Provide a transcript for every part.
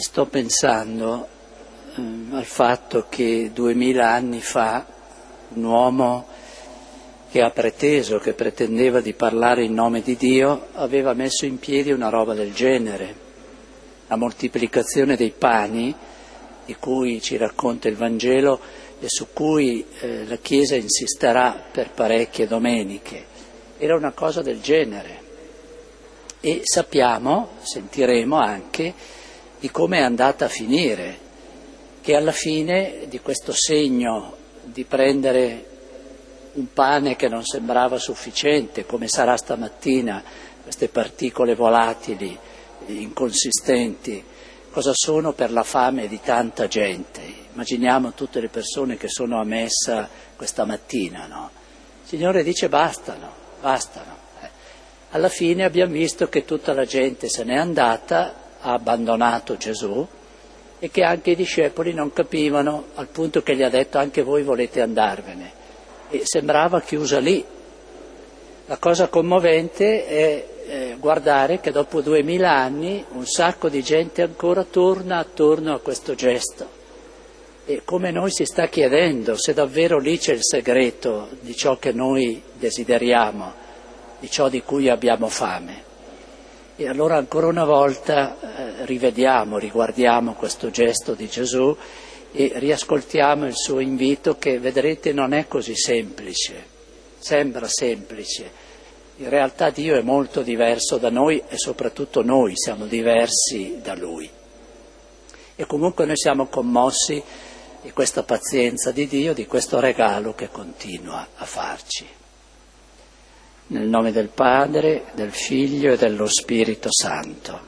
sto pensando al fatto che 2000 anni fa un uomo che pretendeva di parlare in nome di Dio, aveva messo in piedi una roba del genere, la moltiplicazione dei pani, di cui ci racconta il Vangelo e su cui la Chiesa insisterà per parecchie domeniche. Era una cosa del genere. E sentiremo anche di come è andata a finire, che alla fine di questo segno di prendere un pane che non sembrava sufficiente, come sarà stamattina, queste particole volatili, inconsistenti, cosa sono per la fame di tanta gente? Immaginiamo tutte le persone che sono a messa questa mattina, no? Il Signore dice bastano. Alla fine abbiamo visto che tutta la gente se n'è andata, ha abbandonato Gesù e che anche i discepoli non capivano, al punto che gli ha detto anche voi volete andarvene. E sembrava chiusa lì. La cosa commovente è guardare che dopo 2000 anni un sacco di gente ancora torna attorno a questo gesto. E come noi si sta chiedendo se davvero lì c'è il segreto di ciò che noi desideriamo, di ciò di cui abbiamo fame. E allora ancora una volta riguardiamo questo gesto di Gesù e riascoltiamo il suo invito che, vedrete, non è così semplice, sembra semplice. In realtà Dio è molto diverso da noi e soprattutto noi siamo diversi da Lui. E comunque noi siamo commossi di questa pazienza di Dio, di questo regalo che continua a farci. Nel nome del Padre, del Figlio e dello Spirito Santo.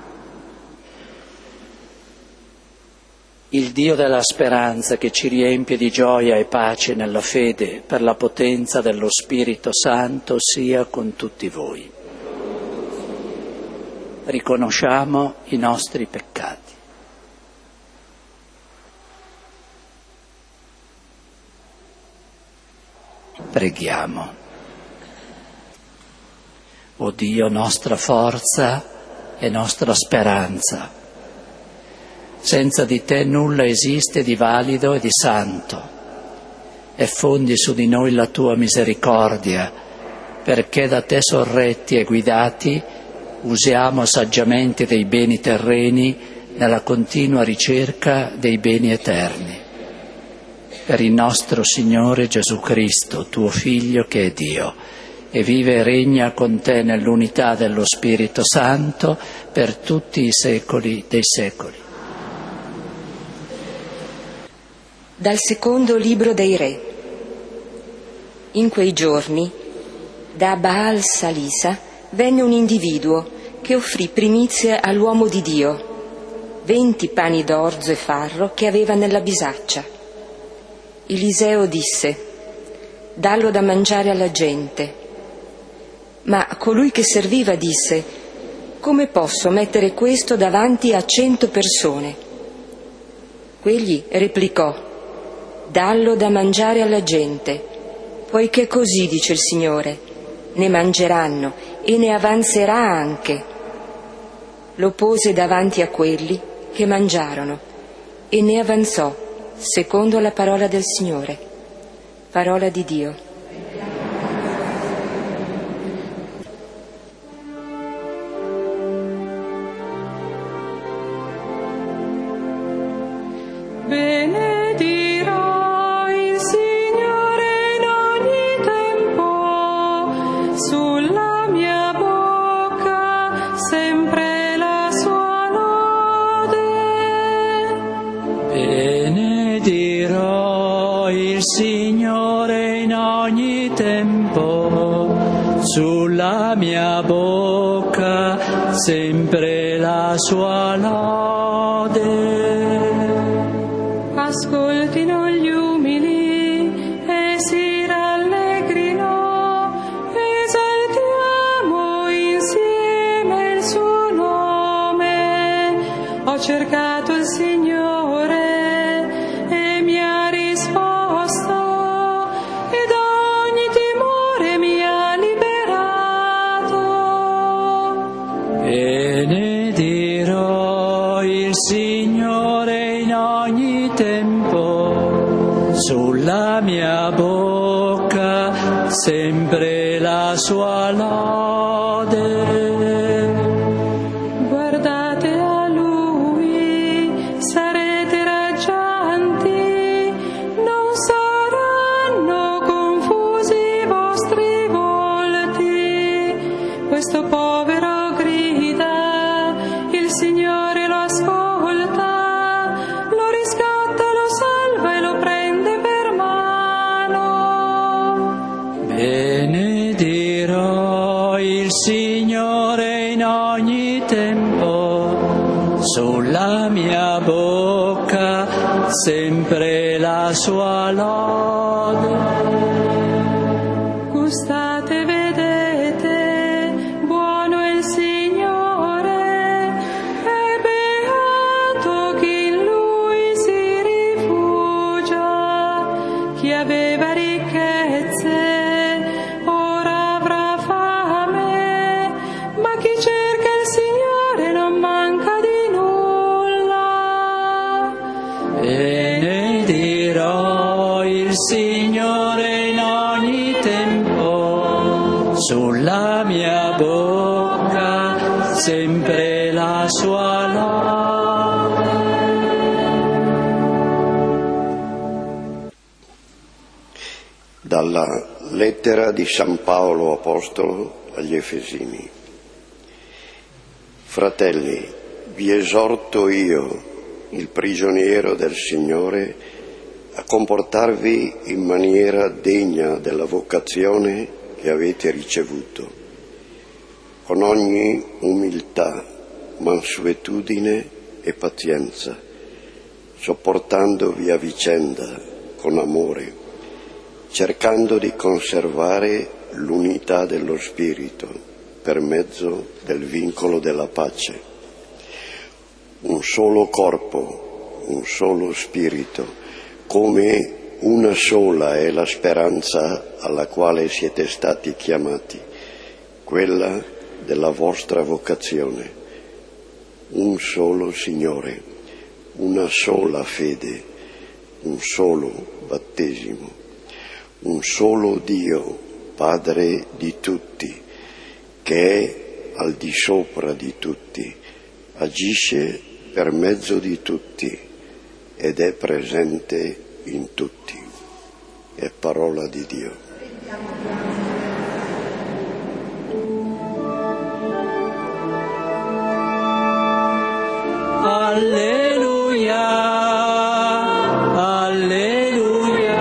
Il Dio della speranza che ci riempie di gioia e pace nella fede per la potenza dello Spirito Santo sia con tutti voi. Riconosciamo i nostri peccati. Preghiamo. O Dio, nostra forza e nostra speranza, senza di te nulla esiste di valido e di santo. Effondi su di noi la tua misericordia, perché da te sorretti e guidati usiamo saggiamente dei beni terreni nella continua ricerca dei beni eterni. Per il nostro Signore Gesù Cristo, tuo Figlio che è Dio, e vive e regna con te nell'unità dello Spirito Santo per tutti i secoli dei secoli. Dal secondo libro dei Re. In quei giorni, da Baal Salisa venne un individuo che offrì primizie all'uomo di Dio, 20 pani d'orzo e farro che aveva nella bisaccia. Eliseo disse: dallo da mangiare alla gente. Ma colui che serviva disse: come posso mettere questo davanti a 100 persone? Quegli replicò: dallo da mangiare alla gente, poiché così dice il Signore, ne mangeranno e ne avanzerà anche. Lo pose davanti a quelli che mangiarono e ne avanzò, secondo la parola del Signore. Parola di Dio. Benedirò il Signore in ogni tempo, sulla mia bocca sempre la sua lode. Ascoltino gli umili e si rallegrino, esaltiamo insieme il suo nome. Ho cercato il Signore e mi ha risposto, e da ogni timore mi ha liberato. Benedirò il Signore sua lode. Guardate a Lui, sarete raggianti, non saranno confusi i vostri volti. Questo povero grida, il Signore lo ascolta, lo riscatta, lo salva e lo prende per mano. Benedirò il Signore in ogni tempo, sulla mia bocca sempre la sua lode. Gustate, vedete, buono è il Signore, è beato chi in Lui si rifugia. Chi aveva ricchezze ora avrà fame, ma chi cerca il Signore non manca di nulla. Benedirò il Signore in ogni tempo, sulla mia bocca sempre la sua lode. Dalla lettera di San Paolo Apostolo agli Efesini. Fratelli, vi esorto io, il prigioniero del Signore, a comportarvi in maniera degna della vocazione che avete ricevuto, con ogni umiltà, mansuetudine e pazienza, sopportandovi a vicenda con amore, cercando di conservare l'unità dello Spirito per mezzo del vincolo della pace. Un solo corpo, un solo Spirito, come una sola è la speranza alla quale siete stati chiamati, quella della vostra vocazione. Un solo Signore, una sola fede, un solo battesimo, un solo Dio, Padre di tutti, che è al di sopra di tutti, agisce per mezzo di tutti ed è presente in tutti. È parola di Dio. Alleluia, alleluia,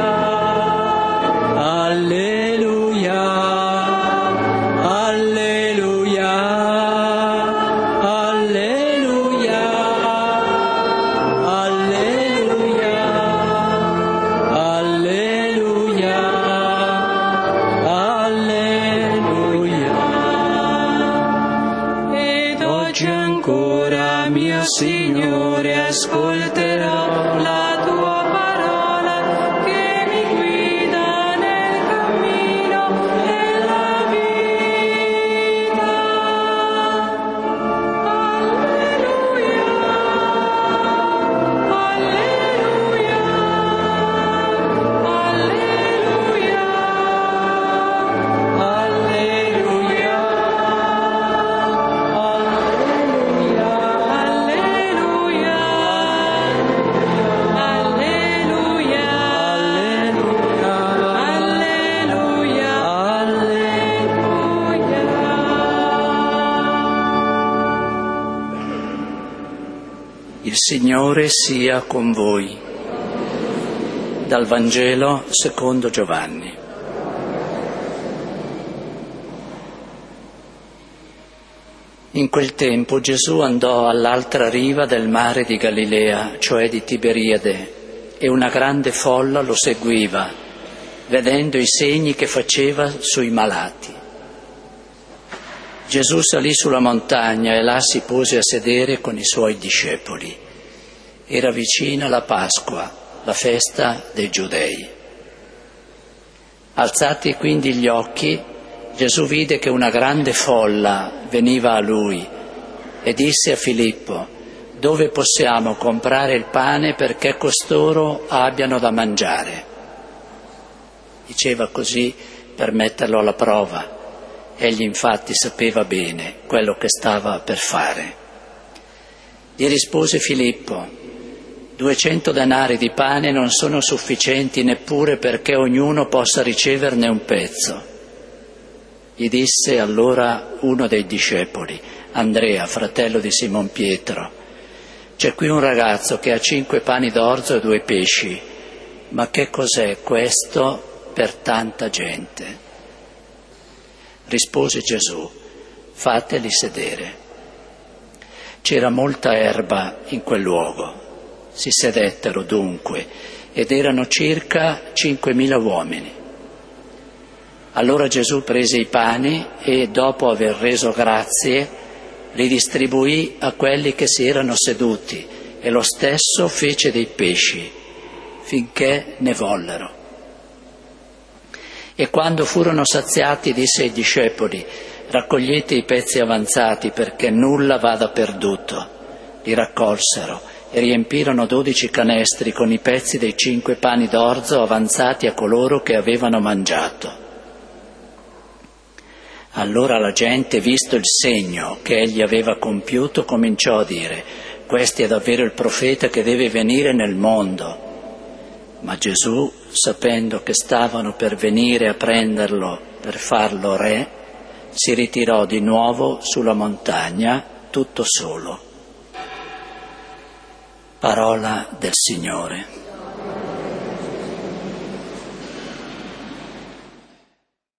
alleluia, alleluia, alleluia, alleluia, alleluia, alleluia. Ed oggi ancora, mio Signore, ascolterò la tua parola che mi guida nel cammino della vita. Alleluia, alleluia, alleluia, Il Signore sia con voi. Dal Vangelo secondo Giovanni. In quel tempo Gesù andò all'altra riva del mare di Galilea, cioè di Tiberiade, e una grande folla lo seguiva, vedendo i segni che faceva sui malati. Gesù salì sulla montagna e là si pose a sedere con i suoi discepoli. Era vicina la Pasqua, la festa dei Giudei. Alzati quindi gli occhi, Gesù vide che una grande folla veniva a lui e disse a Filippo: «Dove possiamo comprare il pane perché costoro abbiano da mangiare?» Diceva così per metterlo alla prova. Egli infatti sapeva bene quello che stava per fare. Gli rispose Filippo: 200 denari di pane non sono sufficienti neppure perché ognuno possa riceverne un pezzo. Gli disse allora uno dei discepoli, Andrea, fratello di Simon Pietro: c'è qui un ragazzo che ha 5 pani d'orzo e 2 pesci, ma che cos'è questo per tanta gente? Rispose Gesù: fateli sedere. C'era molta erba in quel luogo. Si sedettero dunque ed erano circa 5.000 uomini. Allora Gesù prese i pani e, dopo aver reso grazie, li distribuì a quelli che si erano seduti, e lo stesso fece dei pesci, finché ne vollero. E quando furono saziati disse ai discepoli: raccogliete i pezzi avanzati perché nulla vada perduto. Li raccolsero e riempirono 12 canestri con i pezzi dei 5 pani d'orzo avanzati a coloro che avevano mangiato. Allora la gente, visto il segno che egli aveva compiuto, cominciò a dire: questo è davvero il profeta che deve venire nel mondo. Ma Gesù, sapendo che stavano per venire a prenderlo per farlo re, si ritirò di nuovo sulla montagna tutto solo. Parola del Signore.